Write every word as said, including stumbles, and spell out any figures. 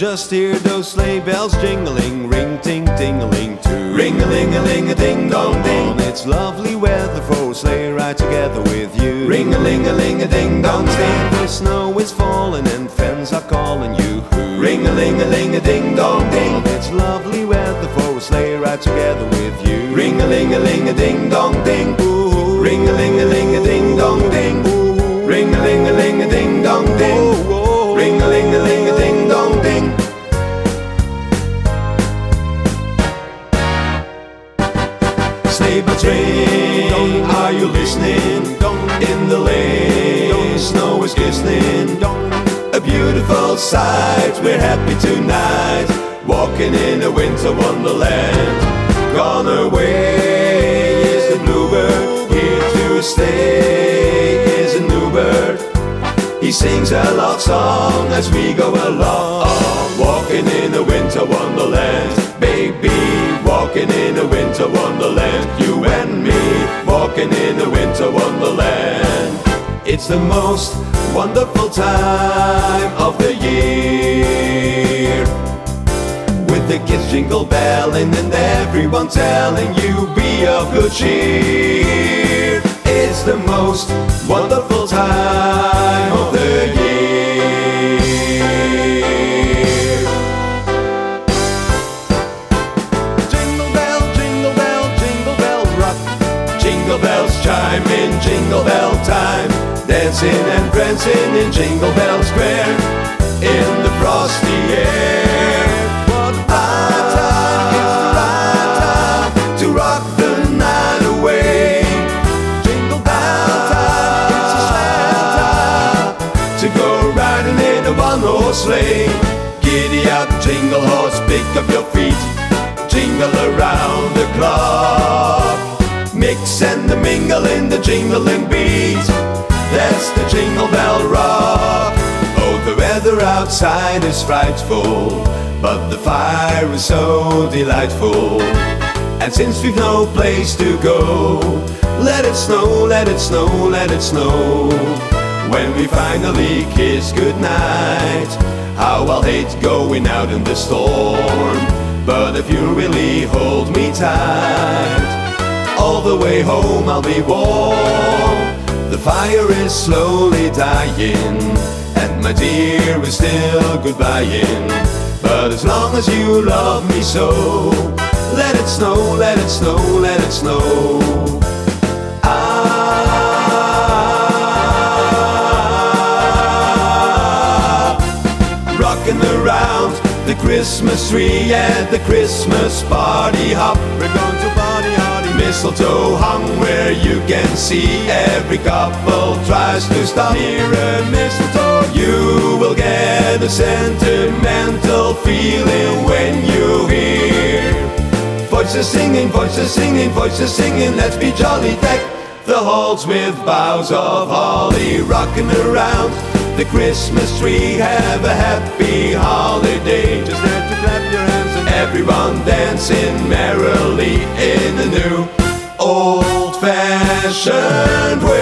just hear those sleigh bells jingling, ring ting tingling too. Ring-a-ling-a-ling-a-ding dong ding. It's lovely weather for a sleigh ride together with you. Ring-a-ling-a-ling-a-ding dong ding. The snow is falling and friends are calling you. Ring-a-ling-a-ling-a-ding dong ding. It's lovely weather for a sleigh ride together with you. Ring-a-ling-a-ling-a-ding dong ding. Ooh. Ring-a-ling-a-ling-a-ding dong ding. Ooh. Ring-a-ling-a-ling-a-ding dong ding. Ooh. Ring-a-ling-a-ling-a-ding dong ding. Sleigh bells ring, are you listening? In the lane, snow is glistening. A beautiful sight, we're happy tonight, walking in a winter wonderland. Gone away is the bluebird, here to stay is a new bird. He sings a love song as we go along, walking in a winter wonderland. Baby, walking in a winter wonderland. You and me, walking in a winter wonderland. It's the most wonderful time of the year, with the kids jingle belling and everyone telling you be of good cheer. It's the most wonderful time of the year. Jingle bell, jingle bell, jingle bell rock. Jingle bells chime in jingle bell time, dancing and prancing in Jingle Bell Square, in the frosty air. What a time, it's the right time to rock the night away. Jingle bell time, it's a swell time to go riding in a one-horse sleigh. Giddy up, jingle horse, pick up your feet, jingle around the clock. Mix and the mingle in the jingling beat, that's the Jingle Bell Rock. Oh, the weather outside is frightful, but the fire is so delightful. And since we've no place to go, let it snow, let it snow, let it snow. When we finally kiss goodnight, how I'll hate going out in the storm. But if you really hold me tight, all the way home I'll be warm. The fire is slowly dying, and my dear is still goodbying. But as long as you love me so, let it snow, let it snow, let it snow. Ah, rocking around the Christmas tree at the Christmas party hop. We're going to party hardy. Mistletoe hung where you can see every couple tries to stop. Near a mistletoe, you will get a sentimental feeling when you hear voices singing, voices singing, voices singing. Let's be jolly, deck the halls with boughs of holly. Rocking around the Christmas tree, have a happy holiday. just have to clap your hands and Everyone dancing merrily in a new old-fashioned way.